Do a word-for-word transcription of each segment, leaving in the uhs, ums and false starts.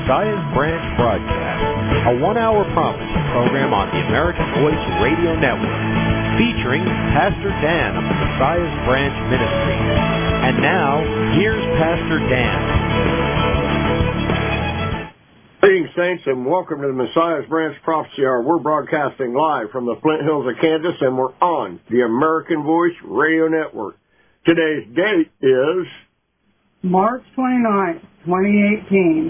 Messiah's Branch broadcast, a one-hour prophecy program on the American Voice Radio Network, featuring Pastor Dan of the Messiah's Branch Ministry. And now, here's Pastor Dan. Greetings, saints, and welcome to the Messiah's Branch Prophecy Hour. We're broadcasting live from the Flint Hills of Kansas, and we're on the American Voice Radio Network. Today's date is March twenty-ninth, twenty eighteen.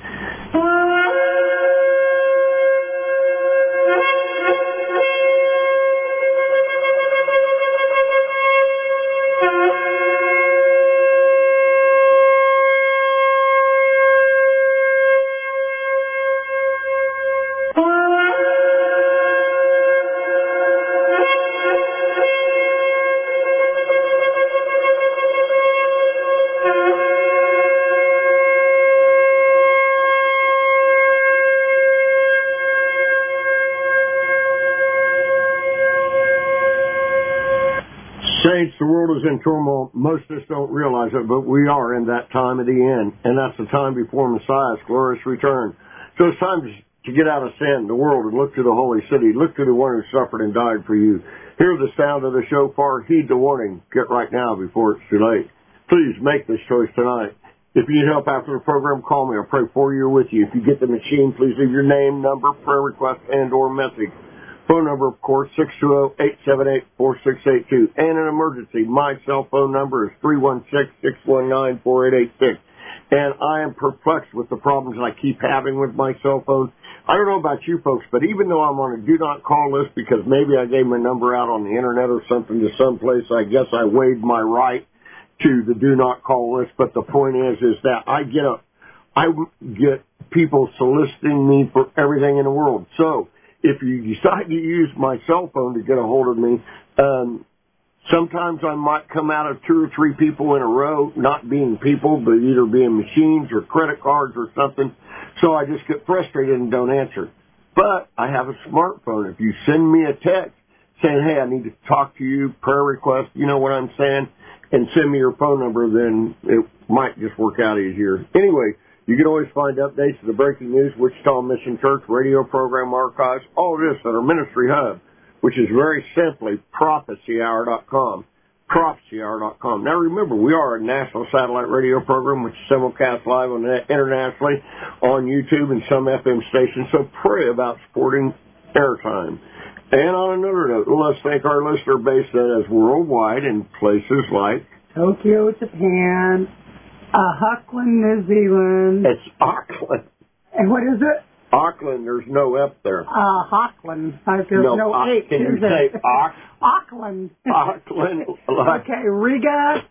Saints, the world is in turmoil. Most of us don't realize it, but we are in that time of the end, and that's the time before Messiah's glorious return. So it's time to get out of sin, the world, and look to the holy city. Look to the one who suffered and died for you. Hear the sound of the shofar. Heed the warning. Get right now before it's too late. Please make this choice tonight. If you need help after the program, call me. I'll pray for you or with you. If you get the machine, please leave your name, number, prayer request, and or message. Phone number, of course, six two zero, eight seven eight, four six eight two. And an emergency, my cell phone number is three one six, six one nine, four eight eight six. And I am perplexed with the problems I keep having with my cell phone. I don't know about you folks, but even though I'm on a do not call list because maybe I gave my number out on the internet or something to someplace, I guess I waived my right to the do not call list. But the point is, is that I get a, I get people soliciting me for everything in the world. So if you decide to use my cell phone to get a hold of me, um, sometimes I might come out of two or three people in a row, not being people, but either being machines or credit cards or something. So I just get frustrated and don't answer. But I have a smartphone. If you send me a text saying, hey, I need to talk to you, prayer request, you know what I'm saying, and send me your phone number, then it might just work out easier. Anyway, you can always find updates of the breaking news, Wichita Mission Church, radio program archives, all this at our ministry hub, which is very simply prophecy hour dot com, prophecy hour dot com. Now remember, we are a national satellite radio program, which is simulcast live on the, internationally on YouTube and some F M stations, so pray about supporting airtime. And on another note, let's thank our listener base that is worldwide in places like Tokyo, Japan, Uh, Auckland, New Zealand. It's Auckland. And what is it? Auckland, there's no F there. Uh, Auckland. Uh, there's no, no H. Can you there? say Auck? Auckland. Auckland. Like Okay, Riga,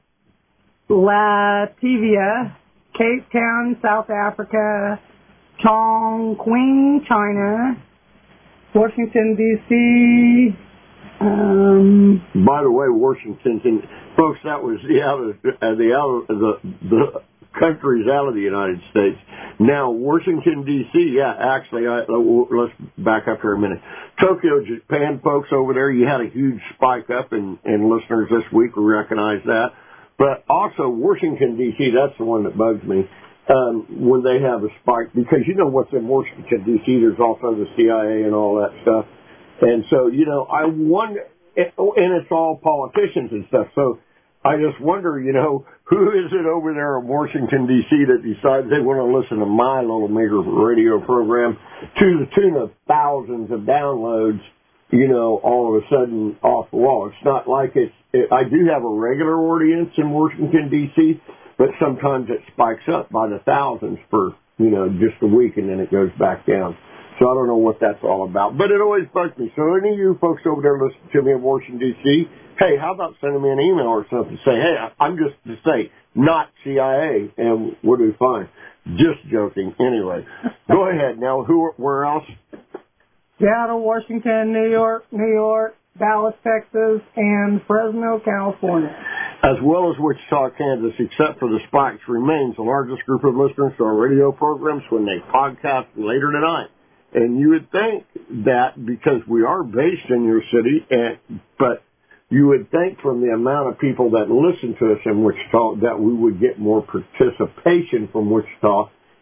Latvia, Cape Town, South Africa, Chongqing, China, Washington, D C, um... By the way, Washington's in... Folks, that was the out of uh, the out of the the countries out of the United States. Now, Washington D C, yeah, actually, I, let's back up here a minute. Tokyo, Japan, folks over there, you had a huge spike up in, in listeners this week. We recognize that, but also Washington D C, that's the one that bugs me um, when they have a spike, because you know what's in Washington D C. There's also the C I A and all that stuff, and so you know, I wonder, and it's all politicians and stuff. So I just wonder, you know, who is it over there in Washington, D C that decides they want to listen to my little meager radio program to the tune of thousands of downloads, you know, all of a sudden off the wall. It's not like it's, it, I do have a regular audience in Washington, D C, but sometimes it spikes up by the thousands for, you know, just a week and then it goes back down. So I don't know what that's all about, but it always bugs me. So any of you folks over there listening to me in Washington, D C, hey, how about sending me an email or something? Say, hey, I'm just to say, not C I A, and we'll do fine. Just joking. Anyway, go ahead. Now, who? Where else? Seattle, Washington, New York, New York, Dallas, Texas, and Fresno, California. As well as Wichita, Kansas, except for the spikes, remains the largest group of listeners to our radio programs when they podcast later tonight. And you would think that because we are based in your city, and but you would think from the amount of people that listen to us in Wichita that we would get more participation from Wichita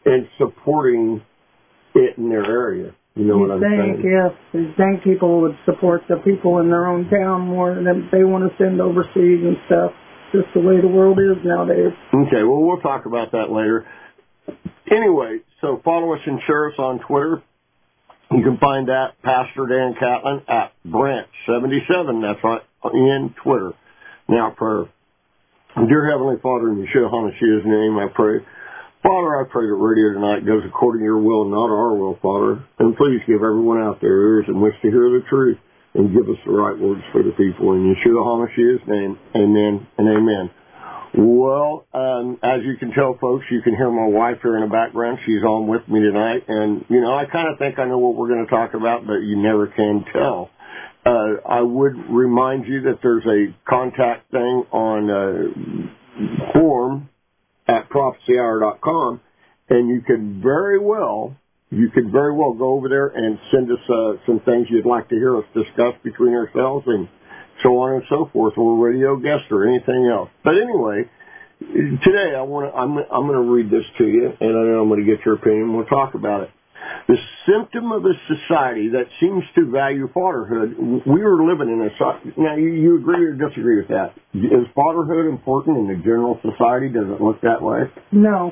and supporting it in their area. You know you what I'm think, saying? yes, you think people would support the people in their own town more than if they want to send overseas and stuff. Just the way the world is nowadays. Okay, well, we'll talk about that later. Anyway, so follow us and share us on Twitter. You can find that Pastor Dan Catlin at Branch seventy-seven. That's right, in Twitter. Now, prayer. Dear Heavenly Father, in Yeshua HaMashiach's name, I pray. Father, I pray that radio tonight goes according to your will and not our will, Father. And please give everyone out there ears in which to hear the truth and give us the right words for the people. In Yeshua HaMashiach's name, amen and amen. Well, um, as you can tell, folks, you can hear my wife here in the background. She's on with me tonight. And, you know, I kind of think I know what we're going to talk about, but you never can tell. Uh, I would remind you that there's a contact thing on uh, form at prophecy hour dot com, and you could very well, you could very well go over there and send us uh, some things you'd like to hear us discuss between ourselves and so on and so forth, or radio guest or anything else. But anyway, today I want to, I'm, I'm going to read this to you, and I know I'm going to get your opinion. We'll talk about it. The symptom of a society that seems to value fatherhood, we are living in a, now you, you agree or disagree with that? Is fatherhood important in the general society? Does it look that way? No.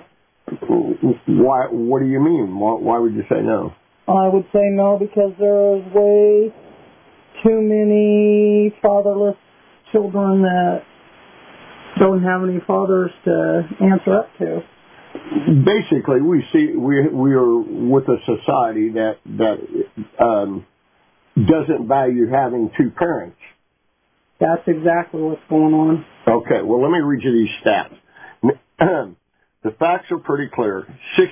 Why? What do you mean? Why, why would you say no? I would say no because there's way too many fatherless children that don't have any fathers to answer up to. Basically, we see we we are with a society that that um, doesn't value having two parents. That's exactly what's going on. Okay, well, let me read you these stats. The facts are pretty clear.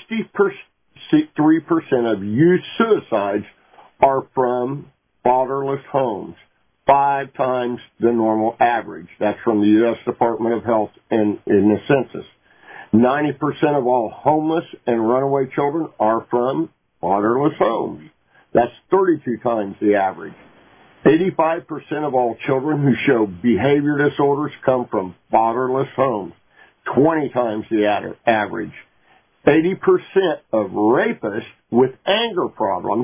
sixty-three percent of youth suicides are from fatherless homes, five times the normal average. That's from the U S Department of Health and in the census. ninety percent of all homeless and runaway children are from fatherless homes. That's thirty-two times the average. eighty-five percent of all children who show behavior disorders come from fatherless homes, twenty times the average. eighty percent of rapists with anger problems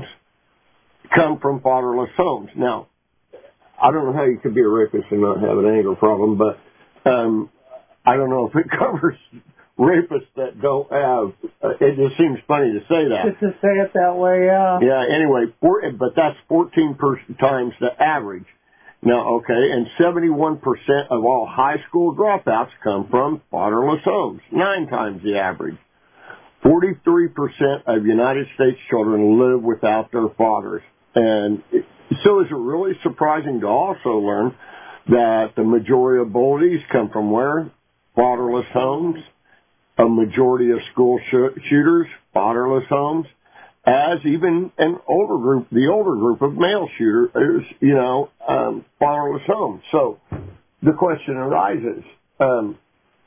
come from fatherless homes. Now, I don't know how you could be a rapist and not have an anger problem, but um, I don't know if it covers rapists that don't have, uh, it just seems funny to say that. Just to say it that way, yeah. Yeah, anyway, four, but that's fourteen per, times the average. Now, okay, and seventy-one percent of all high school dropouts come from fatherless homes, nine times the average. forty-three percent of United States children live without their fathers. And so is it really surprising to also learn that the majority of bullies come from where? Fatherless homes. A majority of school sh- shooters, fatherless homes, as even an older group, the older group of male shooters, you know, um, fatherless homes. So the question arises, um,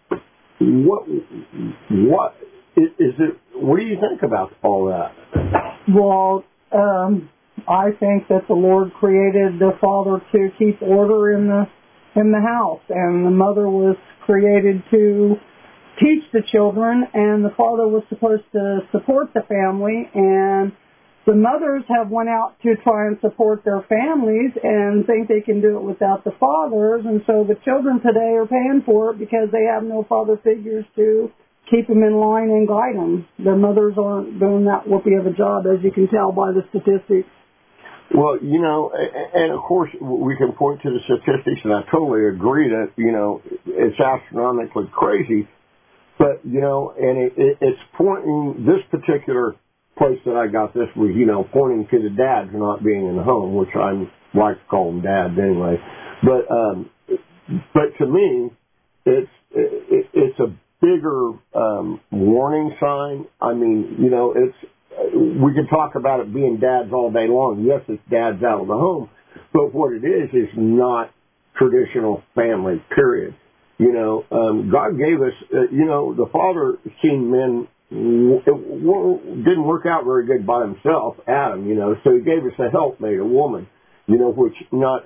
what, what is, is it, what do you think about all that? Well, um, I think that the Lord created the father to keep order in the, in the house, and the mother was created to teach the children, and the father was supposed to support the family, and the mothers have went out to try and support their families and think they can do it without the fathers, and so the children today are paying for it because they have no father figures to keep them in line and guide them. Their mothers aren't doing that whoopee of a job, as you can tell by the statistics. Well, you know, and of course we can point to the statistics, and I totally agree that, you know, it's astronomically crazy. But, you know, and it, it, it's pointing, this particular place that I got this was, you know, pointing to the dads not being in the home, which I like to call them dads anyway. But, um, but to me, it's, it, it's a bigger, um, warning sign. I mean, you know, it's, we can talk about it being dads all day long. Yes, it's dads out of the home, but what it is is not traditional family, period. You know, um, God gave us, uh, you know, the father seen men, it didn't work out very good by himself, Adam, you know, so he gave us a helpmate, a woman, you know, which not,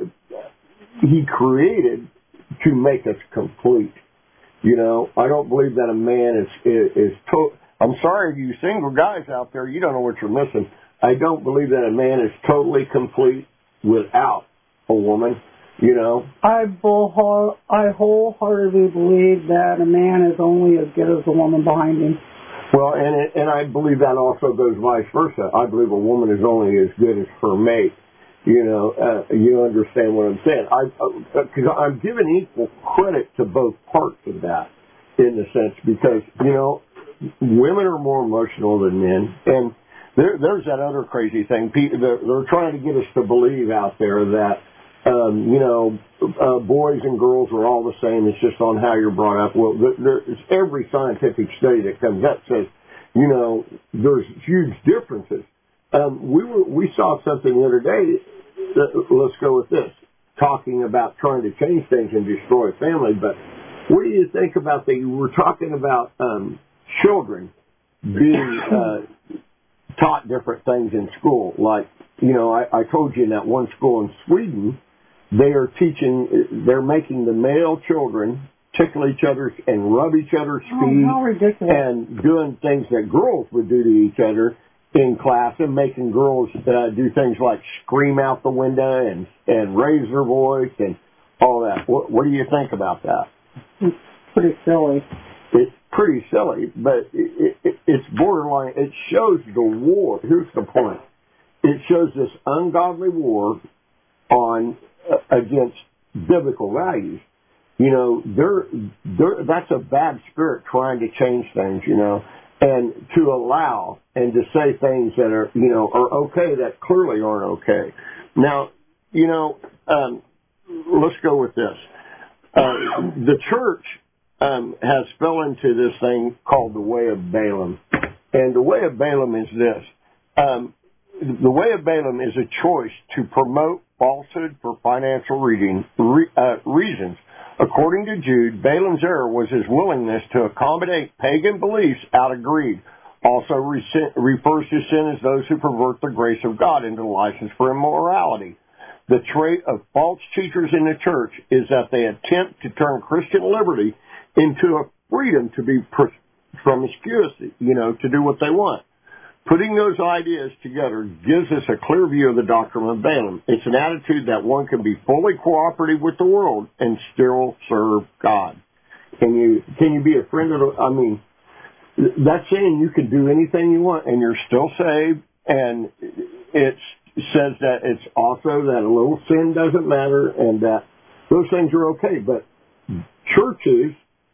he created to make us complete. You know, I don't believe that a man is, is, is to, I'm sorry, you single guys out there, you don't know what you're missing. I don't believe that a man is totally complete without a woman, you know. I, bull- I wholeheartedly believe that a man is only as good as the woman behind him. Well, and it, and I believe that also goes vice versa. I believe a woman is only as good as her mate. You know, uh, you understand what I'm saying. I, because uh, I'm giving equal credit to both parts of that, in the sense, because, you know, women are more emotional than men, and there, there's that other crazy thing. They're, they're trying to get us to believe out there that, um, you know, uh, boys and girls are all the same. It's just on how you're brought up. Well, there, there's every scientific study that comes up says, you know, there's huge differences. Um, we were, we saw something the other day. Uh, let's go with this, talking about trying to change things and destroy a family. But what do you think about the? We're talking about um, children being uh, taught different things in school. Like, you know, I, I told you in that one school in Sweden, they are teaching, they're making the male children tickle each other and rub each other's feet, oh, how ridiculous. And doing things that girls would do to each other in class, and making girls uh, do things like scream out the window and, and raise their voice and all that. What, what do you think about that? It's pretty silly. It's pretty silly, but it, it, it's borderline. It shows the war. Here's the point. It shows this ungodly war on uh, against biblical values. You know, they're, they're, that's a bad spirit trying to change things, you know, and to allow and to say things that are, you know, are okay that clearly aren't okay. Now, you know, um, let's go with this. Uh, the church um, has fell into this thing called the way of Balaam. And the way of Balaam is this. Um, the way of Balaam is a choice to promote falsehood for financial reading, re, uh, reasons. According to Jude, Balaam's error was his willingness to accommodate pagan beliefs out of greed. Also refers to sin as those who pervert the grace of God into license for immorality. The trait of false teachers in the church is that they attempt to turn Christian liberty into a freedom to be promiscuity, you know, to do what they want. Putting those ideas together gives us a clear view of the doctrine of Balaam. It's an attitude that one can be fully cooperative with the world and still serve God. Can you can you be a friend of the, I mean, that's saying you can do anything you want and you're still saved, and it says that it's also that a little sin doesn't matter and that those things are okay. But churches,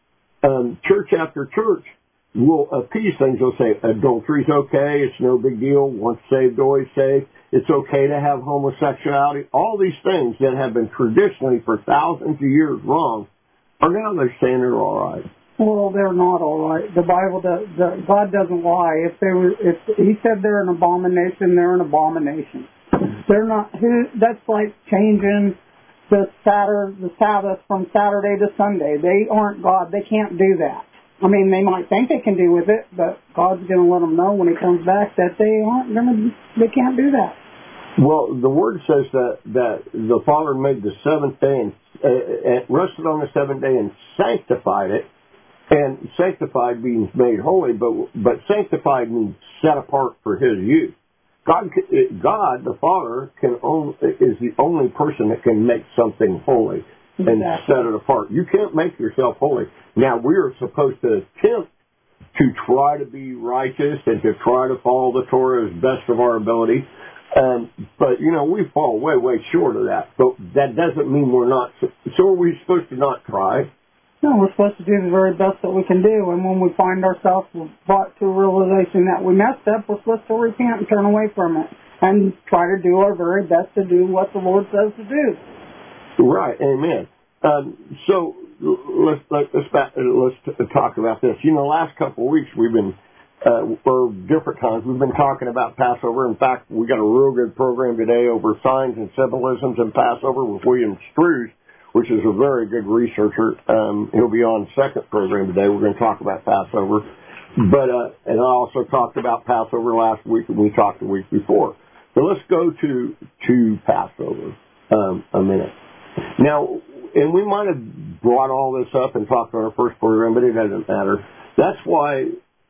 um, church after church, will appease things. They'll say adultery's okay, it's no big deal, once saved, always saved, it's okay to have homosexuality. All these things that have been traditionally for thousands of years wrong are now they're saying they're all right. Well, they're not all right. The Bible does, the, God doesn't lie. If they were, if He said they're an abomination, they're an abomination. They're not. That's like changing the Saturday, the Sabbath from Saturday to Sunday. They aren't God. They can't do that. I mean, they might think they can do with it, but God's going to let them know when He comes back that they aren't going to, they can't do that. Well, the Word says that, that the Father made the seventh day and uh, rested on the seventh day and sanctified it. And sanctified means made holy, but but sanctified means set apart for His use. God, God, the Father, can only, is the only person that can make something holy. And exactly. Set it apart. You can't make yourself holy. Now, we are supposed to attempt to try to be righteous and to try to follow the Torah as best of our ability. Um, but, you know, we fall way, way short of that. But that doesn't mean we're not. So are we supposed to not try? No, we're supposed to do the very best that we can do. And when we find ourselves brought to a realization that we messed up, we're supposed to repent and turn away from it and try to do our very best to do what the Lord says to do. Right, amen. Um, so let's let's back, let's talk about this. You know, the last couple of weeks we've been, uh, or different times we've been talking about Passover. In fact, we got a real good program today over signs and symbolisms in Passover with William Struess, which is a very good researcher. Um, he'll be on second program today. We're going to talk about Passover, but uh, and I also talked about Passover last week, and we talked the week before. So let's go to to Passover um, a minute. Now, and we might have brought all this up and talked on our first program, but it doesn't matter. That's why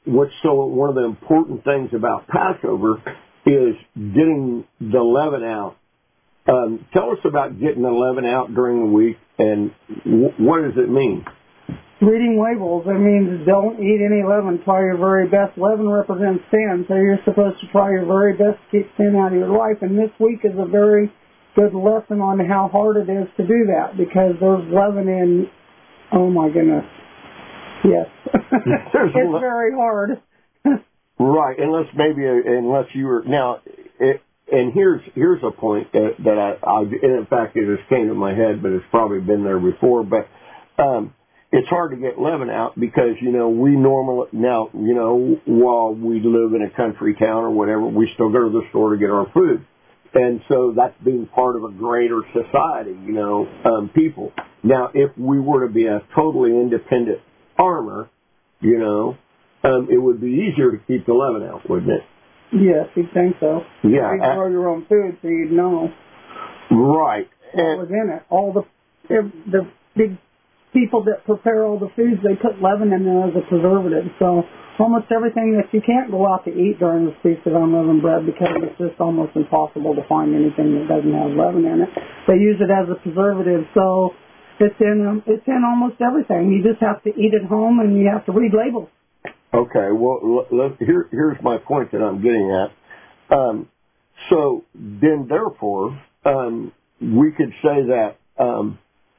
what's so one of the important things about Passover is getting the leaven out. Um, tell us about getting the leaven out during the week, and w- what does it mean? Reading labels, it means don't eat any leaven. Try your very best. Leaven represents sin, so you're supposed to try your very best to keep sin out of your life. And this week is a very good lesson on how hard it is to do that, because there's leaven in, oh my goodness, yes. It's le- very hard. Right, unless maybe, unless you were, now, it, and here's here's a point that, that I, I, and in fact it just came to my head, but it's probably been there before, but um, it's hard to get leaven out because, you know, we normally, now, you know, while we live in a country town or whatever, we still go to the store to get our food. And so that's being part of a greater society, you know, um, people. Now, if we were to be a totally independent farmer, you know, um, it would be easier to keep the leaven out, wouldn't it? Yes, you'd think so. Yeah. You'd grow your own food, so you'd know. Right. What was in it. All the, the big people that prepare all the foods, they put leaven in there as a preservative. So almost everything that you can't go out to eat during the Feast of Unleavened Bread, because it's just almost impossible to find anything that doesn't have leaven in it. They use it as a preservative, so it's in um, it's in almost everything. You just have to eat at home, and you have to read labels. Okay, well, let, here, here's my point that I'm getting at. Um, so then, therefore, um, we could say that um,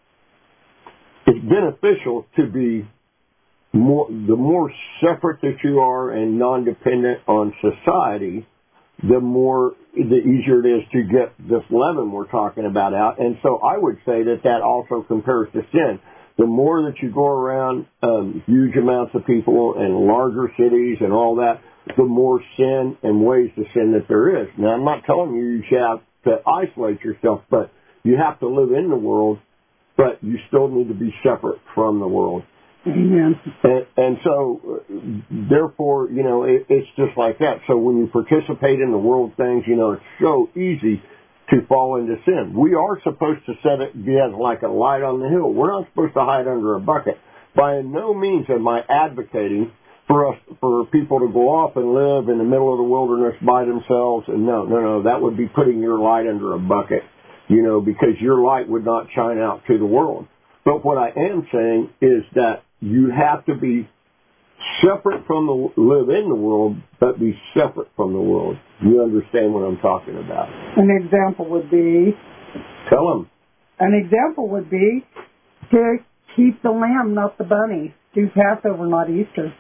it's beneficial to be more, the more separate that you are and non-dependent on society, the more, the easier it is to get this leaven we're talking about out. And so I would say that that also compares to sin. The more that you go around um, huge amounts of people and larger cities and all that, the more sin and ways to sin that there is. Now, I'm not telling you you should have to isolate yourself, but you have to live in the world, but you still need to be separate from the world. Amen. And, and so, therefore, you know, it, it's just like that. So when you participate in the world things, you know, it's so easy to fall into sin. We are supposed to set it be as like a light on the hill. We're not supposed to hide under a bucket. By no means am I advocating for us, for people to go off and live in the middle of the wilderness by themselves. And no, no, no, that would be putting your light under a bucket, you know, because your light would not shine out to the world. But what I am saying is that you have to be separate from the, live in the world, but be separate from the world. You understand what I'm talking about? An example would be... Tell them. An example would be to keep the lamb, not the bunny. Do Passover, not Easter.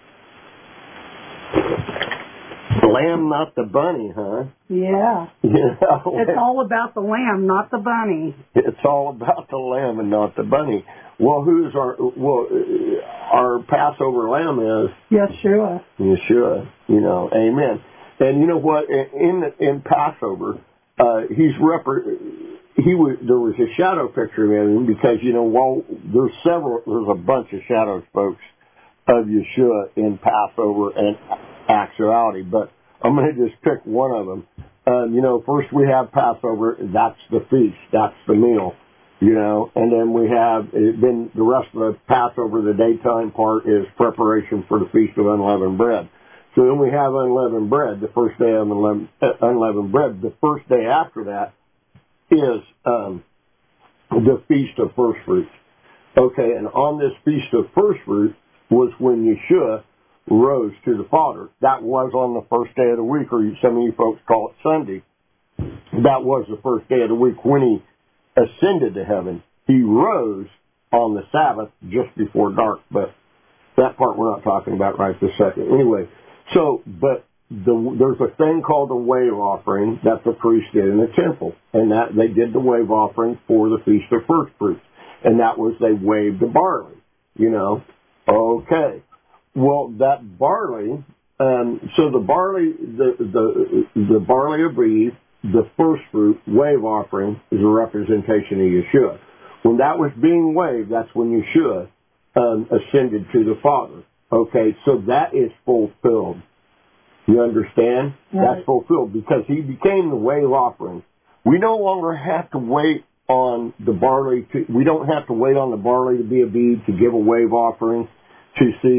Lamb, not the bunny, huh? Yeah. You know, it's all about the lamb, not the bunny. It's all about the lamb and not the bunny. Well, who's our, well, our Passover lamb is? Yeshua. Yeshua, you know, amen. And you know what, in in Passover, uh, he's repre- he was, there was a shadow picture of him because, you know, while there's several, there's a bunch of shadows, folks, of Yeshua in Passover and actuality, but I'm going to just pick one of them. Um, you know, first we have Passover, that's the feast, that's the meal, you know, and then we have, then the rest of the Passover, the daytime part, is preparation for the Feast of Unleavened Bread. So then we have unleavened bread, the first day of unleavened, uh, unleavened bread. The first day after that is um, the Feast of First Fruits. Okay, and on this Feast of First Fruits was when Yeshua rose to the Father. That was on the first day of the week, or some of you folks call it Sunday. That was the first day of the week when he ascended to heaven. He rose on the Sabbath just before dark, but that part we're not talking about right this second. Anyway, so, but the, there's a thing called a wave offering that the priest did in the temple, and that they did the wave offering for the Feast of First Fruits, and that was they waved the barley, you know. Okay. Well, that barley, um, so the barley, the, the, the barley of Eve, the first fruit wave offering is a representation of Yeshua. When that was being waved, that's when Yeshua um, ascended to the Father. Okay, so that is fulfilled. You understand? Right. That's fulfilled because he became the wave offering. We no longer have to wait on the barley to, we don't have to wait on the barley to be a bead to give a wave offering to see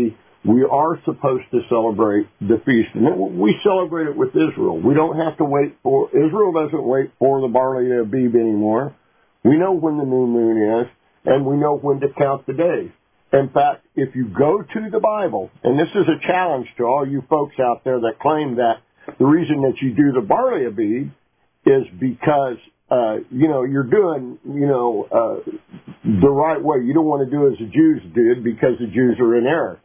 we are supposed to celebrate the feast. And we celebrate it with Israel. We don't have to wait for, Israel doesn't wait for the barley to Abib anymore. We know when the new moon is, and we know when to count the days. In fact, if you go to the Bible, and this is a challenge to all you folks out there that claim that the reason that you do the barley Abib is because, uh, you know, you're doing, you know, uh, the right way. You don't want to do as the Jews did because the Jews are in error.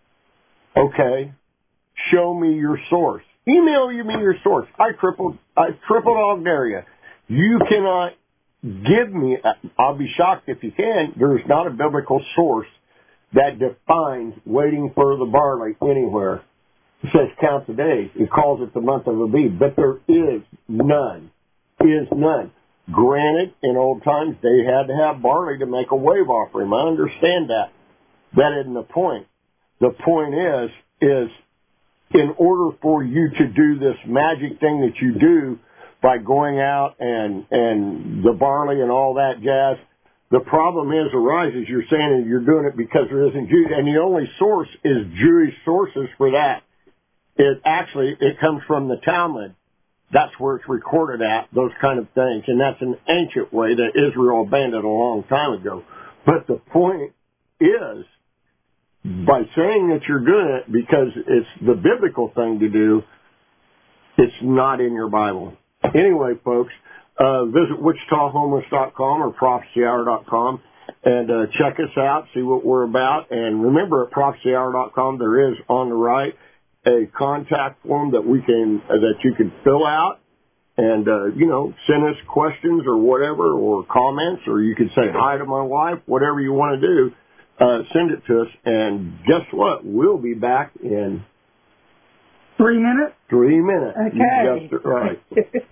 Okay, show me your source. Email me your source. I tripled, I triple dog dare you. You cannot give me, I'll be shocked if you can, there's not a biblical source that defines waiting for the barley anywhere. It says count the days. It calls it the month of Abib, but there is none. Is none. Granted, in old times, they had to have barley to make a wave offering. I understand that. That isn't the point. The point is, is in order for you to do this magic thing that you do by going out and, and the barley and all that jazz, the problem is arises, you're saying that you're doing it because there isn't Jews, and the only source is Jewish sources for that. It actually, it comes from the Talmud. That's where it's recorded at, those kind of things, and that's an ancient way that Israel abandoned a long time ago. But the point is, by saying that you're doing it because it's the biblical thing to do, it's not in your Bible. Anyway, folks, uh, visit Wichita Homeless dot com or Prophecy Hour dot com and uh, check us out, see what we're about. And remember, at Prophecy Hour dot com, there is on the right a contact form that we can uh, that you can fill out and, uh, you know, send us questions or whatever, or comments, or you can say hi to my wife, whatever you want to do. Uh, send it to us, and guess what? We'll be back in three minutes. Three minutes. Okay. You guessed it right.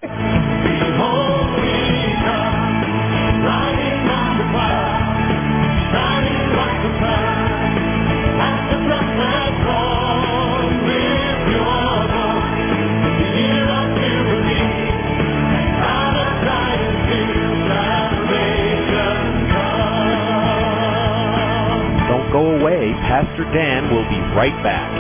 Don't go away. Pastor Dan will be right back.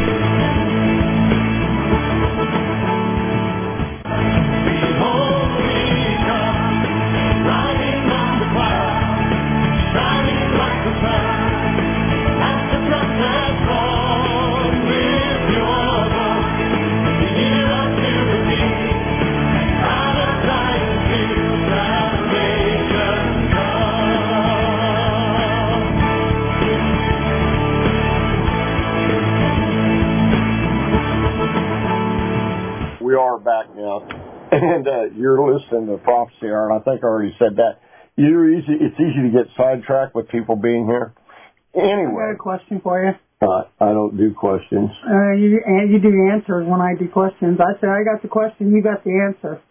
We are back now, and uh, you're listening to Prophecy Hour, and I think I already said that. You're easy. It's easy to get sidetracked with people being here. Anyway, I got a question for you. Uh, I don't do questions. Uh, you and you do answers when I do questions. I say I got the question, you got the answer.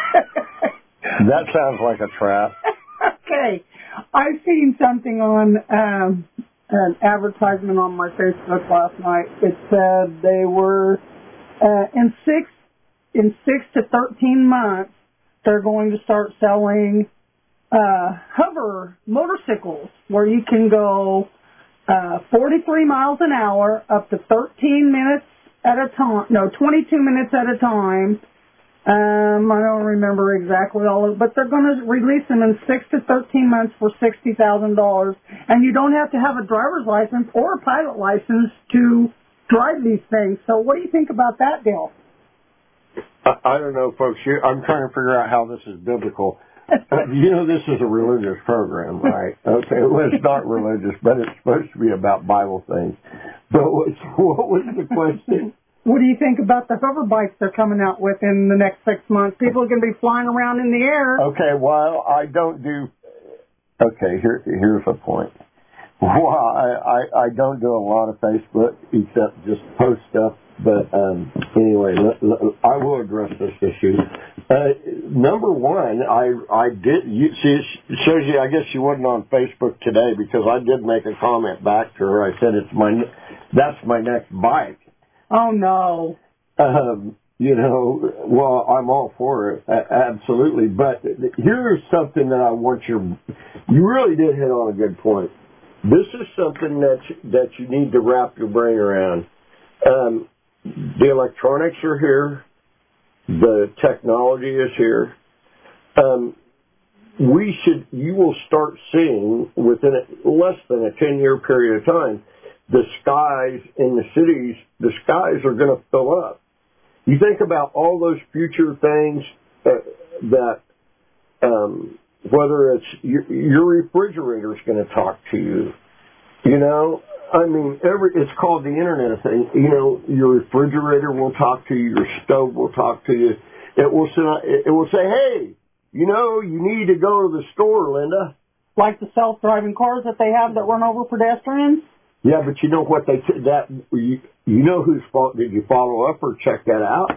That sounds like a trap. Okay, I've seen something on um, an advertisement on my Facebook last night. It said they were uh, in six. In six to thirteen months, they're going to start selling uh, hover motorcycles where you can go uh, forty-three miles an hour up to thirteen minutes at a time. No, twenty-two minutes at a time. Um, I don't remember exactly all of it, but they're going to release them in six to thirteen months for sixty thousand dollars, and you don't have to have a driver's license or a pilot license to drive these things. So, what do you think about that deal? I, I don't know, folks. You, I'm trying to figure out how this is biblical. Uh, you know, this is a religious program, right? Okay, well, it's not religious, but it's supposed to be about Bible things. But what, what was the question? What do you think about the hover bikes they're coming out with in the next six months? People are going to be flying around in the air. Okay, well, I don't do... Okay, here, here's the point. Well, I, I, I don't do a lot of Facebook except just post stuff. But um, anyway, l- l- I will address this issue. Uh, number one, I I did. You, see, it shows you. I guess she wasn't on Facebook today because I did make a comment back to her. I said it's my that's my next bike. Oh no. Um, you know, well, I'm all for it, uh, absolutely. But here's something that I want your. You really did hit on a good point. This is something that that you need to wrap your brain around. Um, the electronics are here. The technology is here. Um, we should. You will start seeing within a, less than a ten-year period of time, the skies in the cities. The skies are going to fill up. You think about all those future things uh, that. Um, Whether it's your, your refrigerator is going to talk to you, you know. I mean, every it's called the Internet of Things. You know, your refrigerator will talk to you. Your stove will talk to you. It will say, it will say, "Hey, you know, you need to go to the store, Linda." Like the self-driving cars that they have that run over pedestrians. Yeah, but you know what they t- that you, you know whose fault? Did you follow up or check that out?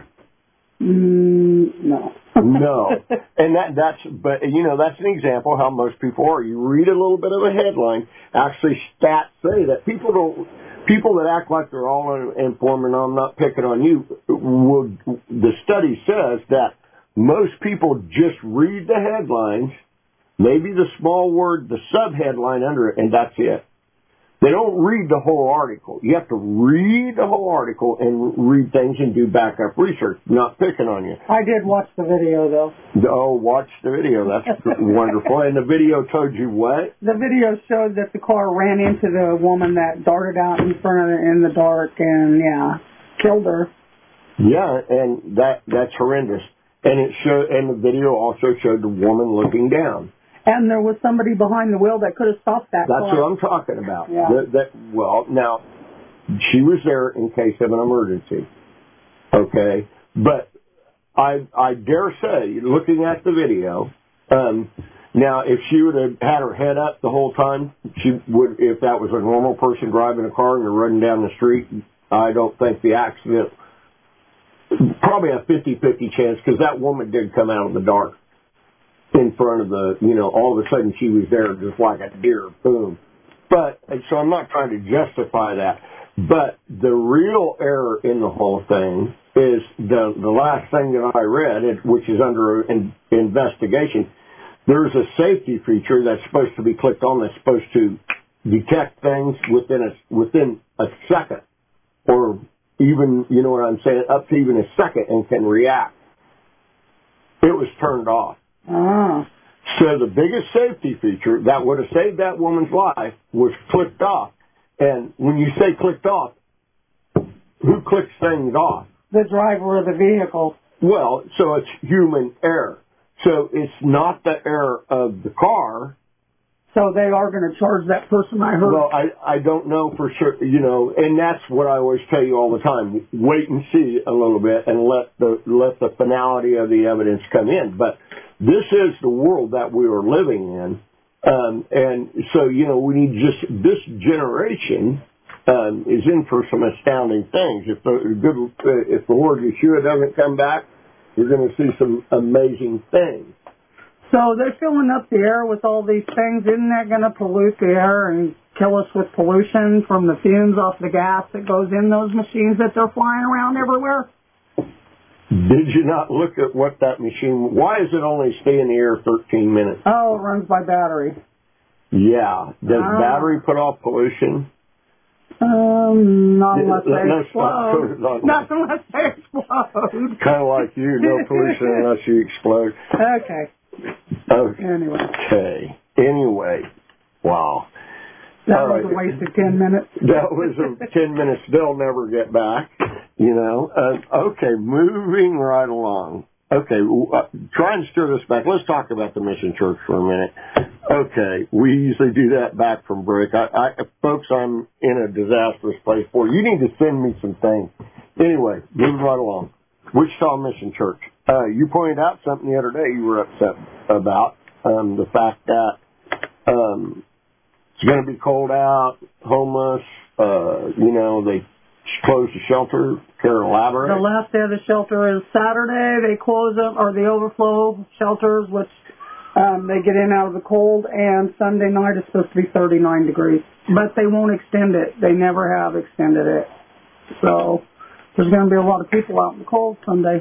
Mm, no. No, and that that's but you know that's an example how most people are. You read a little bit of a headline. Actually, stats say that people don't people that act like they're all informed, and I'm not picking on you. Will, the study says that most people just read the headlines, maybe the small word, the subheadline under it, and that's it. They don't read the whole article. You have to read the whole article and read things and do backup research. Not picking on you. I did watch the video, though. Oh, watch the video. That's wonderful. And the video told you what? The video showed that the car ran into the woman that darted out in front of her in the dark and, yeah, killed her. Yeah, and that that's horrendous. And it showed, and the video also showed the woman looking down. And there was somebody behind the wheel that could have stopped that That's car. what I'm talking about. Yeah. The, that, well, now, she was there in case of an emergency. Okay? But I I dare say, looking at the video, um, now, if she would have had her head up the whole time, she would. If that was a normal person driving a car and they're running down the street, I don't think the accident, probably a fifty-fifty chance, because that woman did come out of the dark. In front of the, you know, all of a sudden she was there just like a deer, boom. But, so I'm not trying to justify that. But the real error in the whole thing is the the last thing that I read, which is under in, investigation, there's a safety feature that's supposed to be clicked on that's supposed to detect things within a, within a second. Or even, you know what I'm saying, up to even a second and can react. It was turned off. Ah. So the biggest safety feature that would have saved that woman's life was clicked off. And when you say clicked off, who clicks things off? The driver of the vehicle. Well, so it's human error. So it's not the error of the car. So they are going to charge that person, I heard. Well, I, I don't know for sure, you know, and that's what I always tell you all the time. Wait and see a little bit and let the let the finality of the evidence come in. But this is the world that we are living in. Um, and so, you know, we need just, this generation um, is in for some astounding things. If the, good, uh, if the Lord Yeshua doesn't come back, you're going to see some amazing things. So they're filling up the air with all these things. Isn't that going to pollute the air and kill us with pollution from the fumes off the gas that goes in those machines that they're flying around everywhere? Did you not look at what that machine, why does it only stay in the air thirteen minutes? Oh, it runs by battery. Yeah. Does Ah. battery put off pollution? Um, not unless Let- they let's not explode. put it on- Not unless they explode. Kind of like you, no pollution unless you explode. Okay. Okay. Anyway. Okay. Anyway. Wow. That All was right. a waste of ten minutes. That was a ten minutes they'll never get back, you know. Uh, okay, moving right along. Okay, uh, try and steer this back. Let's talk about the Mission Church for a minute. Okay, we usually do that back from break. I, I, folks, I'm in a disastrous place for you. You need to send me some things. Anyway, moving right along. Wichita Mission Church. Uh, you pointed out something the other day you were upset about, um, the fact that um, it's going to be cold out, homeless, uh, you know, they closed the shelter. Care to elaborate? The last day of the shelter is Saturday. They close them, or the overflow shelters, which um, they get in out of the cold, and Sunday night is supposed to be thirty-nine degrees. But they won't extend it. They never have extended it. So there's going to be a lot of people out in the cold Sunday.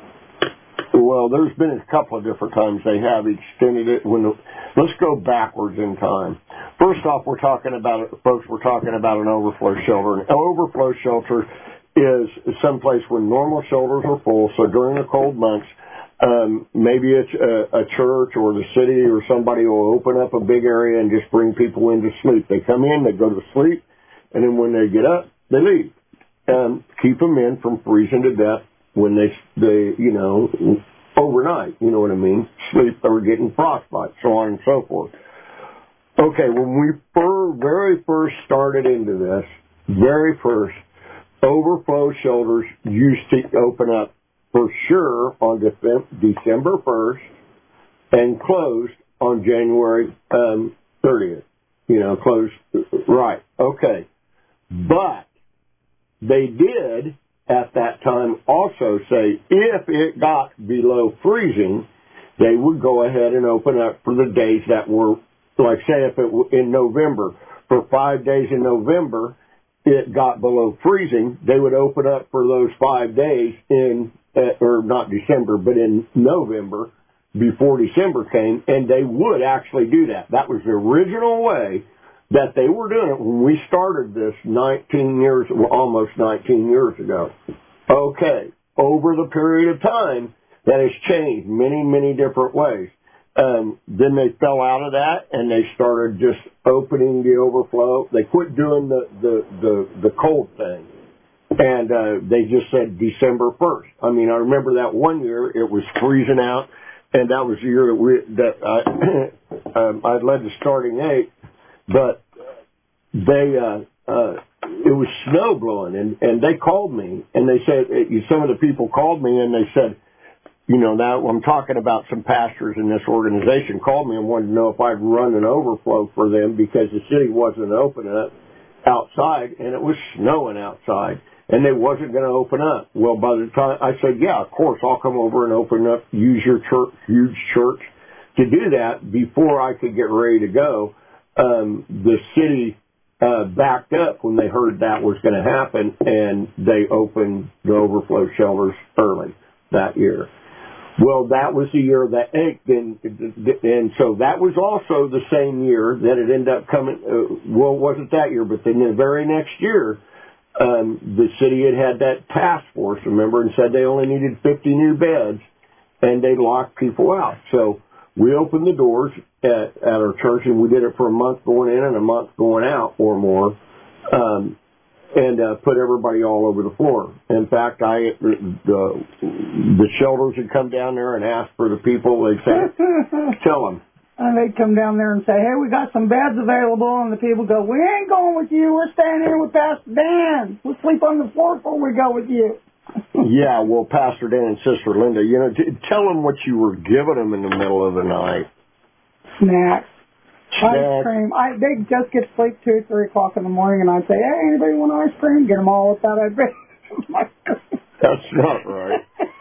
Well, there's been a couple of different times they have extended it. When the, let's go backwards in time. first off, we're talking about, folks, we're talking about an overflow shelter. An overflow shelter is someplace when normal shelters are full, so during the cold months, um, maybe it's a, a church or the city or somebody will open up a big area and just bring people in to sleep. They come in, they go to sleep, and then when they get up, they leave. Um, keep them in from freezing to death when they, they, you know, overnight, you know what I mean, sleep or getting frostbite, so on and so forth. Okay, when we fir- very first started into this, very first, overflow shelters used to open up for sure on December first and closed on January um, thirtieth. You know, closed, right, okay. But they did at that time also say if it got below freezing, they would go ahead and open up for the days that were, like say if it in November, for five days in November, it got below freezing, they would open up for those five days in, uh, or not December, but in November, before December came, and they would actually do that. That was the original way that they were doing it when we started this nineteen years, well, almost nineteen years ago. Okay, over the period of time, that has changed many, many different ways. Um, then they fell out of that, and they started just opening the overflow. They quit doing the, the, the, the cold thing, and uh, they just said December first. I mean, I remember that one year it was freezing out, and that was the year that, we, that I, um, I led the starting eight, but they uh, uh, it was snow blowing, and, and they called me, and they said, some of the people called me, and they said, you know, now I'm talking about some pastors in this organization called me and wanted to know if I'd run an overflow for them because the city wasn't open up outside and it was snowing outside and they wasn't going to open up. Well, by the time I said, yeah, of course, I'll come over and open up, use your church, huge church to do that. Before I could get ready to go, um, the city uh, backed up when they heard that was going to happen, and they opened the overflow shelters early that year. Well, that was the year that A C H, and so that was also the same year that it ended up coming, uh, well, it wasn't that year, but then the very next year, um, the city had had that task force, remember, and said they only needed fifty new beds, and they locked people out. So we opened the doors at, at our church, and we did it for a month going in and a month going out or more, um, and uh, put everybody all over the floor. In fact, I the the shelters would come down there and ask for the people. They'd say, tell them. And they'd come down there and say, hey, we got some beds available. And the people go, we ain't going with you. We're staying here with Pastor Dan. We'll sleep on the floor before we go with you. Yeah, well, Pastor Dan and Sister Linda, you know, t- tell them what you were giving them in the middle of the night. Snacks. Snack. Ice cream. I, they'd just get sleep two, three o'clock in the morning, and I'd say, hey, anybody want ice cream? Get them all without ice cream. That's not right.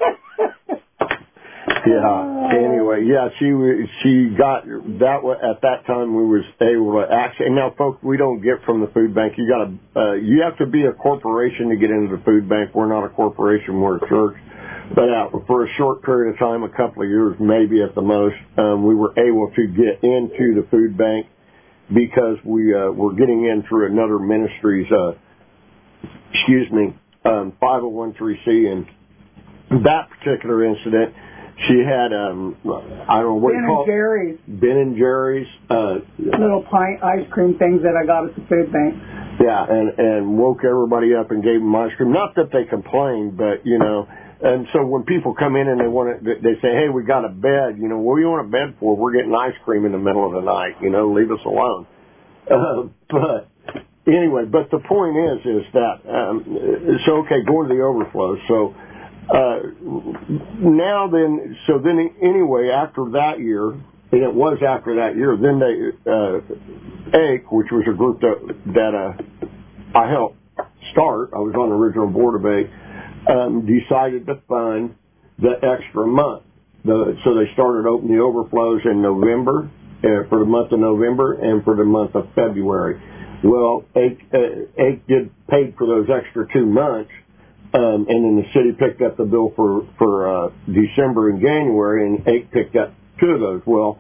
Yeah. Anyway, yeah, she she got that at that time. We was able to actually. And now, folks, we don't get from the food bank. You got to uh, you have to be a corporation to get into the food bank. We're not a corporation. We're a church. But uh, for a short period of time, a couple of years, maybe at the most, um, we were able to get into the food bank because we uh, were getting in through another ministry's, uh, excuse me, um, five oh one c three. And that particular incident, she had, um, I don't know what Ben you call it. Ben and Jerry's. Ben and Jerry's. Uh, Little pint ice cream things that I got at the food bank. Yeah, and, and woke everybody up and gave them ice cream. Not that they complained, but, you know. And so when people come in and they want to, they say, hey, we got a bed. You know, what do you want a bed for? We're getting ice cream in the middle of the night. You know, leave us alone. Uh, but anyway, but the point is, is that, um, so, okay, going to the overflow. So uh, now then, so then anyway, after that year, and it was after that year, then they, uh, A C H, which was a group that, that uh, I helped start. I was on the original board of A C H. Um, decided to fund the extra month. The, so they started opening the overflows in November, uh, for the month of November, and for the month of February. Well, A C H, uh, A C H did paid for those extra two months, um, and then the city picked up the bill for for uh, December and January, and A C H picked up two of those. Well,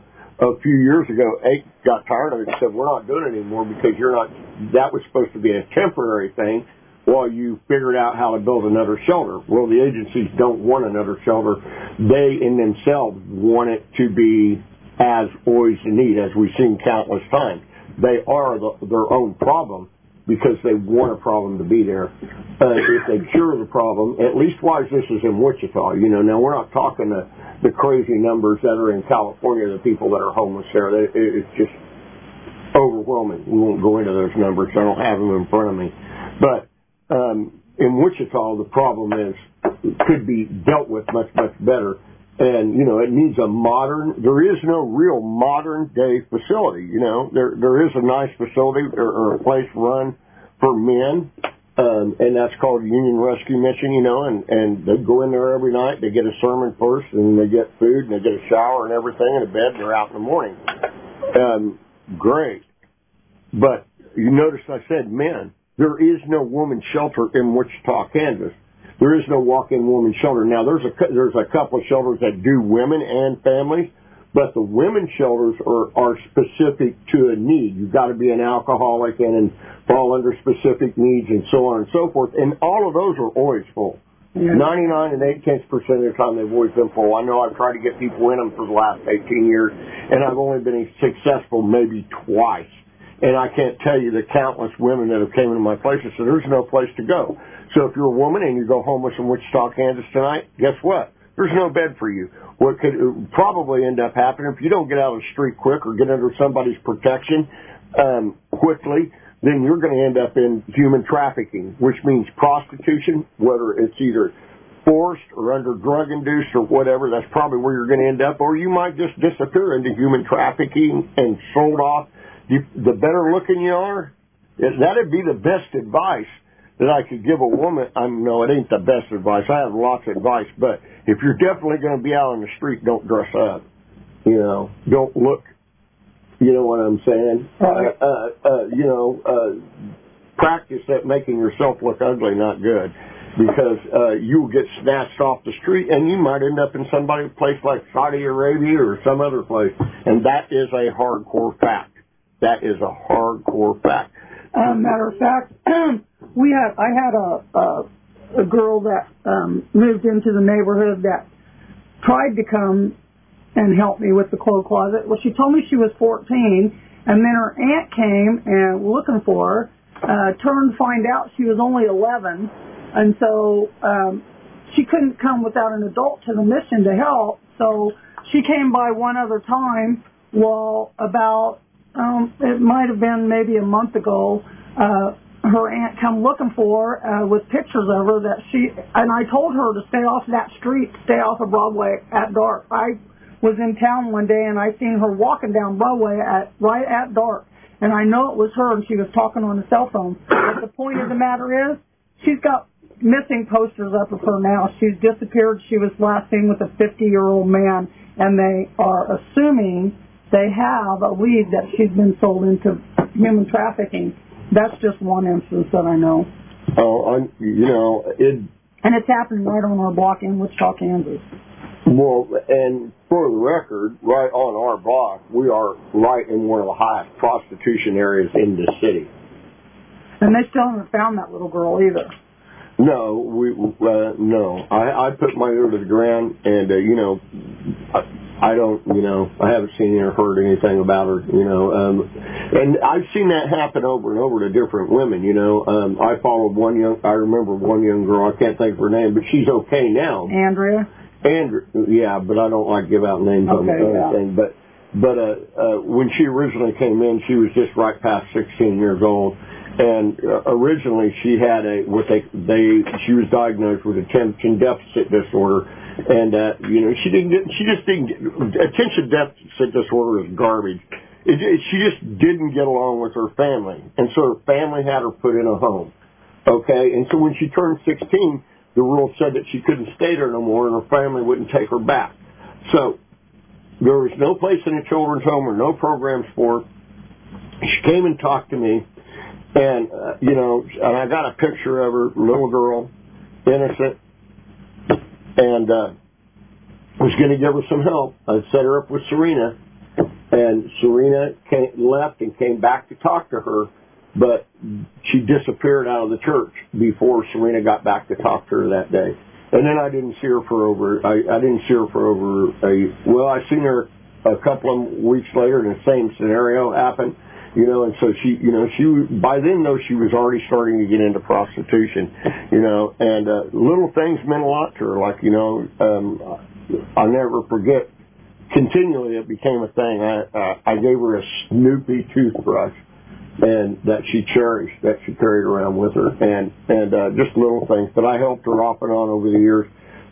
a few years ago, A C E got tired of it and said, we're not doing it anymore because you're not, that was supposed to be a temporary thing while you figured out how to build another shelter. Well, the agencies don't want another shelter. They, in themselves, want it to be as always in need, as we've seen countless times. They are the, their own problem because they want a problem to be there. Uh, if they cure the problem, at least why this is in Wichita, you know, now we're not talking the, the crazy numbers that are in California, the people that are homeless there. They, it's just overwhelming. We won't go into those numbers. I don't have them in front of me. But um, in Wichita, the problem is could be dealt with much, much better. And, you know, it needs a modern, there is no real modern day facility, you know. There There is a nice facility or, or a place run for men, um, and that's called Union Rescue Mission, you know, and, and they go in there every night, they get a sermon first, and they get food, and they get a shower and everything, and a bed, and they're out in the morning. Um, great. But you notice I said men. There is no women's shelter in Wichita, Kansas. There is no walk-in women's shelter. Now, there's a, there's a couple of shelters that do women and families, but the women's shelters are, are specific to a need. You've got to be an alcoholic and, and fall under specific needs and so on and so forth. And all of those are always full. Yeah. ninety-nine and eight-tenths percent of the time they've always been full. I know I've tried to get people in them for the last eighteen years, and I've only been successful maybe twice. And I can't tell you the countless women that have came into my place and said, there's no place to go. So if you're a woman and you go homeless in Wichita, Kansas tonight, guess what? There's no bed for you. What could probably end up happening, if you don't get out of the street quick or get under somebody's protection um, quickly, then you're going to end up in human trafficking, which means prostitution, whether it's either forced or under drug-induced or whatever. That's probably where you're going to end up. Or you might just disappear into human trafficking and sold off. You, the better looking you are, that'd be the best advice that I could give a woman. I know it ain't the best advice. I have lots of advice, but if you're definitely going to be out on the street, don't dress up. You know, don't look. You know what I'm saying? Uh, uh, uh, you know, uh, practice at making yourself look ugly, not good, because uh, you will get snatched off the street, and you might end up in somebody's place like Saudi Arabia or some other place, and that is a hardcore fact. That is a hardcore fact. Uh, matter of fact, we had I had a a, a girl that um, moved into the neighborhood that tried to come and help me with the clothes closet. Well, she told me she was fourteen, and then her aunt came and looking for her. Uh, turned to find out she was only eleven, and so um, she couldn't come without an adult to the mission to help. So she came by one other time. Well, about Um, it might have been maybe a month ago, uh, her aunt come looking for her, uh, with pictures of her that she, and I told her to stay off that street, stay off of Broadway at dark. I was in town one day and I seen her walking down Broadway at, right at dark, and I know it was her and she was talking on the cell phone. But the point of the matter is, she's got missing posters up of her now. She's disappeared. She was last seen with a fifty-year-old man, and they are assuming they have a lead that she's been sold into human trafficking. That's just one instance that I know. Oh, I'm, you know, it... And it's happening right on our block in Wichita, Kansas. Well, and for the record, right on our block, we are right in one of the highest prostitution areas in the city. And they still haven't found that little girl either. No, we uh, no. I, I put my ear to the ground, and, uh, you know... I, I don't, you know, I haven't seen or heard anything about her, you know, um, and I've seen that happen over and over to different women, you know. Um, I followed one young, I remember one young girl, I can't think of her name, but she's okay now. Andrea? Andrea, yeah, but I don't like to give out names okay, on the other yeah. thing. But, but uh, uh, when she originally came in, she was just right past sixteen years old. And uh, originally she had a, what they, they, she was diagnosed with attention deficit disorder. And, uh, you know, she didn't get, she just didn't get, attention deficit disorder is garbage. It, it, she just didn't get along with her family. And so her family had her put in a home. Okay? And so when she turned sixteen, the rule said that she couldn't stay there no more and her family wouldn't take her back. So there was no place in a children's home or no programs for her. She came and talked to me. And, uh, you know, and I got a picture of her, little girl, innocent. And uh, was going to give her some help. I set her up with Serena, and Serena came, left and came back to talk to her, but she disappeared out of the church before Serena got back to talk to her that day. And then I didn't see her for over, I, I didn't see her for over a, well, I seen her a couple of weeks later and the same scenario happened, you know, and so she, you know, she, by then though, she was already starting to get into prostitution, you know, and uh, little things meant a lot to her, like, you know, um, I'll never forget, continually it became a thing. I, uh, I gave her a Snoopy toothbrush, and that she cherished, that she carried around with her, and and uh, just little things. But I helped her off and on over the years.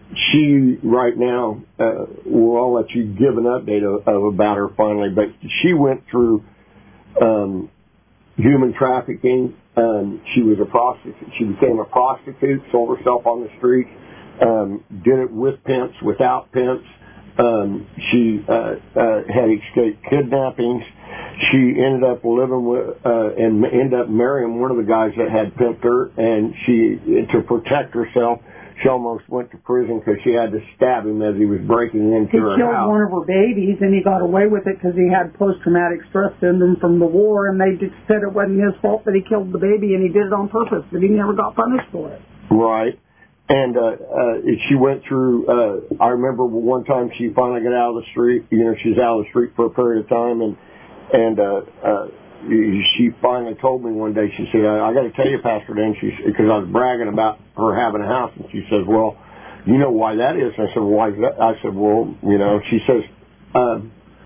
She, right now, uh, well, I'll let you give an update of, of about her finally, but she went through um, human trafficking. Um, she was a prostitute. She became a prostitute, sold herself on the street, um, did it with pimps, without pimps. Um, she uh, uh, had escaped kidnappings. She ended up living with uh, and ended up marrying one of the guys that had pimped her, and she, to protect herself, she almost went to prison because she had to stab him as he was breaking into he her house. He killed one of her babies, and he got away with it because he had post-traumatic stress syndrome from the war, and they just said it wasn't his fault that he killed the baby, and he did it on purpose, but he never got punished for it. Right. And uh, uh, she went through, uh, I remember one time she finally got out of the street. You know, she was out of the street for a period of time, and and uh, uh, she finally told me one day, she said, I, I got to tell you, Pastor Dan, because I was bragging about her having a house, and she says, well, you know why that is? And I said, well, why is that? I said, well, you know, she says, uh,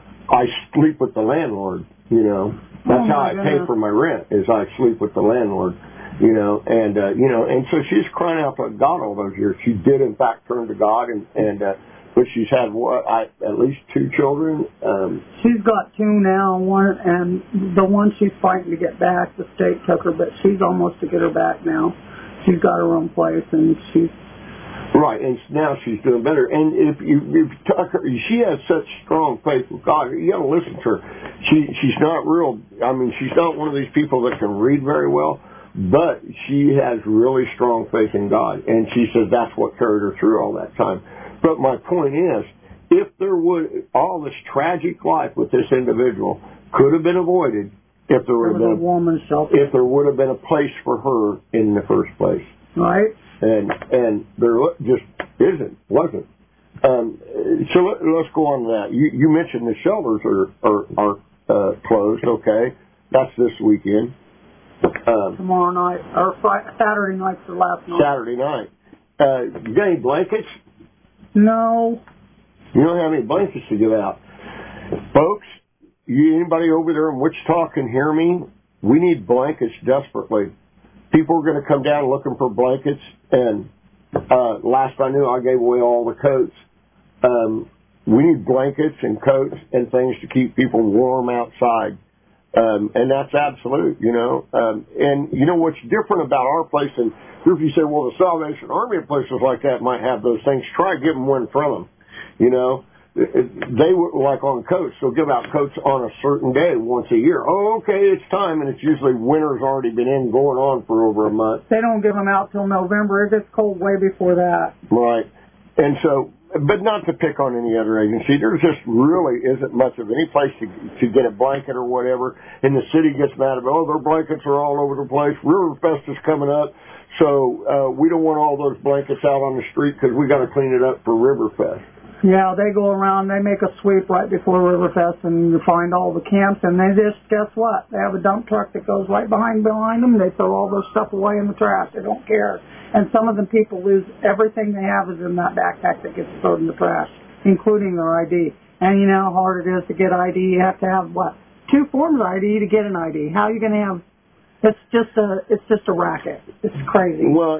I sleep with the landlord, you know. That's oh how I goodness. pay for my rent, is I sleep with the landlord. You know, and, uh, you know, and so she's crying out to God all those years. She did, in fact, turn to God, and, and uh, but she's had, what, I, at least two children. Um, she's got two now, one, and the one she's fighting to get back, the state took her, but she's almost to get her back now. She's got her own place, and she's... Right, and now she's doing better. And if you, if you talk her, she has such strong faith with God. You got to listen to her. She, she's not real, I mean, she's not one of these people that can read very well, but she has really strong faith in God, and she says that's what carried her through all that time. But my point is, if there would, all this tragic life with this individual could have been avoided if there would have been a woman's shelter. If there would have been a place for her in the first place. Right. And and there just isn't, wasn't. Um, so let, let's go on to that. You, you mentioned the shelters are are, are uh, closed. Okay, that's this weekend. Um, Tomorrow night, or Friday, Saturday night for last night. Saturday night. Uh, you got any blankets? No. You don't have any blankets to give out. Folks, you, anybody over there in Wichita can hear me? We need blankets desperately. People are going to come down looking for blankets, and uh, last I knew, I gave away all the coats. Um, we need blankets and coats and things to keep people warm outside. Um, and that's absolute, you know. Um, and you know what's different about our place? And if you say, well, the Salvation Army and places like that might have those things, try giving one from them, you know. They were like on coats. They'll give out coats on a certain day once a year. Oh, okay, it's time, and it's usually winter's already been in going on for over a month. They don't give them out till November. It gets cold way before that. Right. And so, but not to pick on any other agency. There just really isn't much of any place to, to get a blanket or whatever. And the city gets mad about, oh, their blankets are all over the place. Riverfest is coming up, so uh, we don't want all those blankets out on the street because we got to clean it up for Riverfest. Yeah, they go around, they make a sweep right before Riverfest, and you find all the camps, and they just, guess what? They have a dump truck that goes right behind behind them. They throw all their stuff away in the trash. They don't care. And some of the people lose everything they have is in that backpack that gets thrown in the trash, including their I D. And you know how hard it is to get I D. You have to have, what, two forms of I D to get an I D. How are you going to have, it's just a, it's just a racket. It's crazy. Well,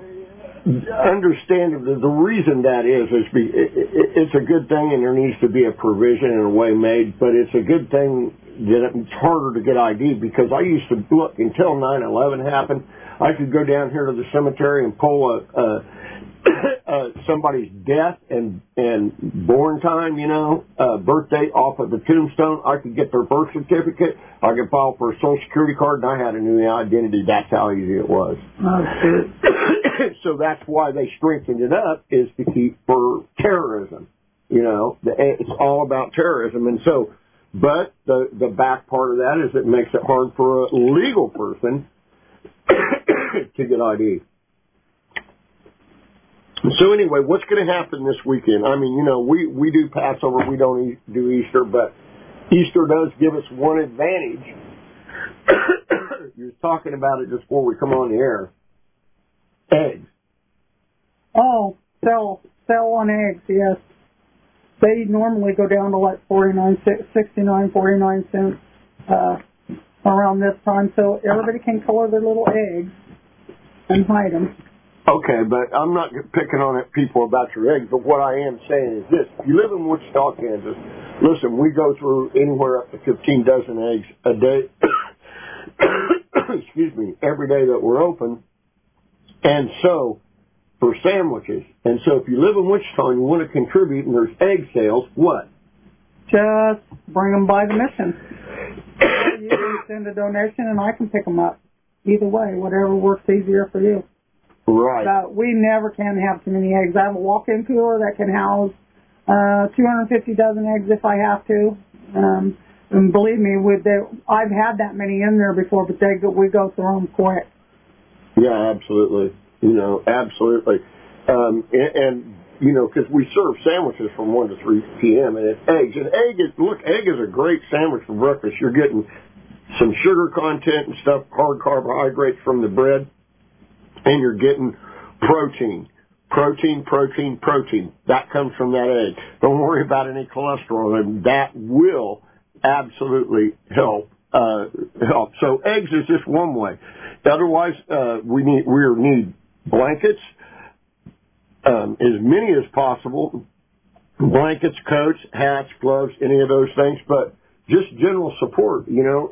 understand the, the reason that is is be, it, it, it's a good thing, and there needs to be a provision and a way made, but it's a good thing that it's harder to get I D, because I used to look until nine eleven happened. I could go down here to the cemetery and pull a, a, a somebody's death and and born time, you know, uh, birthday off of the tombstone. I could get their birth certificate. I could file for a Social Security card, and I had a new identity. That's how easy it was. Oh, shit. So that's why they strengthened it up, is to keep for terrorism. You know, it's all about terrorism. And so But the, the back part of that is it makes it hard for a legal person to get I D. So anyway, what's going to happen this weekend? I mean, you know, we, we do Passover, we don't e- do Easter, but Easter does give us one advantage. You're talking about it just before we come on the air. Eggs. Oh, sell, sell on eggs, yes. They normally go down to like forty-nine, sixty-nine, forty-nine cents uh, around this time, so everybody can color their little eggs and hide them. Okay, but I'm not picking on it, people about your eggs, but what I am saying is this. If you live in Wichita, Kansas, listen, we go through anywhere up to fifteen dozen eggs a day, excuse me, every day that we're open, and so for sandwiches. And so if you live in Wichita and you want to contribute and there's egg sales, what? Just bring them by the mission. You can send a donation and I can pick them up. Either way, whatever works easier for you. Right. But we never can have too many eggs. I have a walk-in cooler that can house uh, two hundred fifty dozen eggs if I have to. Um, and believe me, with the, I've had that many in there before, but they go, we go through them quick. Yeah, absolutely. You know, absolutely. Um, and, and, you know, because we serve sandwiches from one to three p.m. and it's eggs. And egg is, look, egg is a great sandwich for breakfast. You're getting some sugar content and stuff, hard carbohydrates from the bread, and you're getting protein. Protein, protein, protein. That comes from that egg. Don't worry about any cholesterol, and that will absolutely help. Uh, help. So eggs is just one way. Otherwise, uh, we need we need blankets, um, as many as possible. Blankets, coats, hats, gloves, any of those things, but just general support. You know,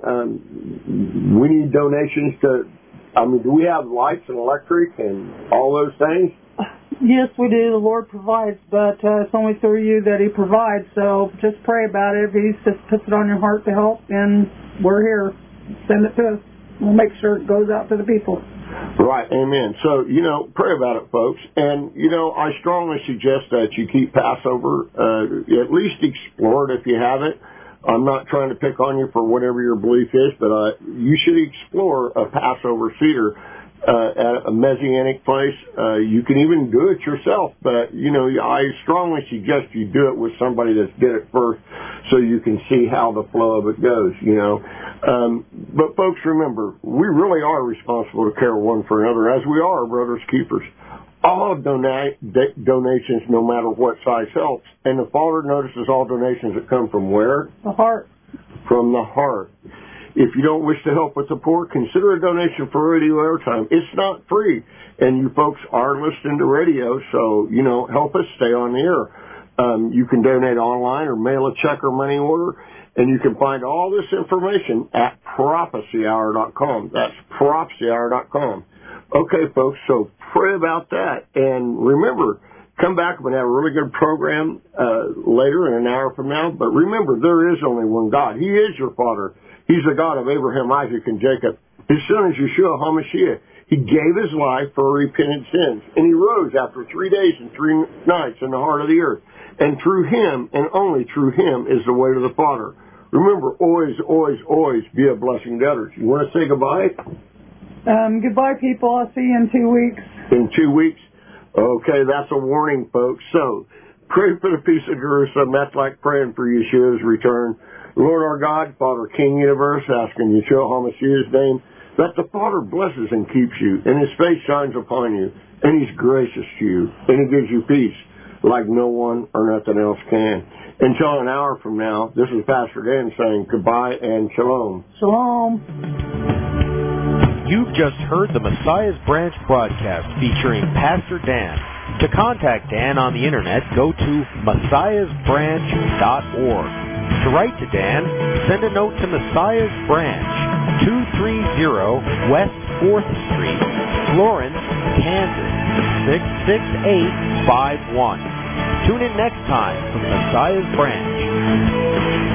um, we need donations to. I mean, do we have lights and electric and all those things? Yes, we do. The Lord provides, but uh, it's only through you that He provides. So just pray about it. If He just puts it on your heart to help, and we're here. Send it to us. We'll make sure it goes out to the people. Right, amen. So, you know, pray about it, folks. And, you know, I strongly suggest that you keep Passover. Uh, at least explore it if you haven't. I'm not trying to pick on you for whatever your belief is, but uh, you should explore a Passover Seder uh, at a Messianic place. Uh, you can even do it yourself, but, you know, I strongly suggest you do it with somebody that's did it first so you can see how the flow of it goes, you know. Um, but, folks, remember, we really are responsible to care one for another, as we are brothers keepers. All donate, donations, no matter what size, helps. And the Father notices all donations that come from where? The heart. From the heart. If you don't wish to help with the poor, consider a donation for radio airtime. It's not free. And you folks are listening to radio, so, you know, help us stay on the air. Um, you can donate online or mail a check or money order. And you can find all this information at prophecy hour dot com. That's prophecy hour dot com. Okay, folks, so pray about that. And remember, come back and have a really good program uh, later in an hour from now. But remember, there is only one God. He is your Father. He's the God of Abraham, Isaac, and Jacob. His son is Yeshua HaMashiach. He gave his life for repentant sins. And he rose after three days and three nights in the heart of the earth. And through him, and only through him, is the way to the Father. Remember, always, always, always be a blessing to others. You want to say goodbye? Um, goodbye, people. I'll see you in two weeks. In two weeks? Okay, that's a warning, folks. So, pray for the peace of Jerusalem. That's like praying for Yeshua's return. Lord our God, Father, King Universe, asking Yeshua HaMashiach's name, that the Father blesses and keeps you, and His face shines upon you, and He's gracious to you, and He gives you peace like no one or nothing else can. Until an hour from now, this is Pastor Dan saying goodbye and shalom. Shalom. You've just heard the Messiah's Branch broadcast featuring Pastor Dan. To contact Dan on the internet, go to messiahs branch dot org. To write to Dan, send a note to Messiah's Branch, two thirty West fourth Street, Florence, Kansas, six six eight five one. Tune in next time for Messiah's Branch.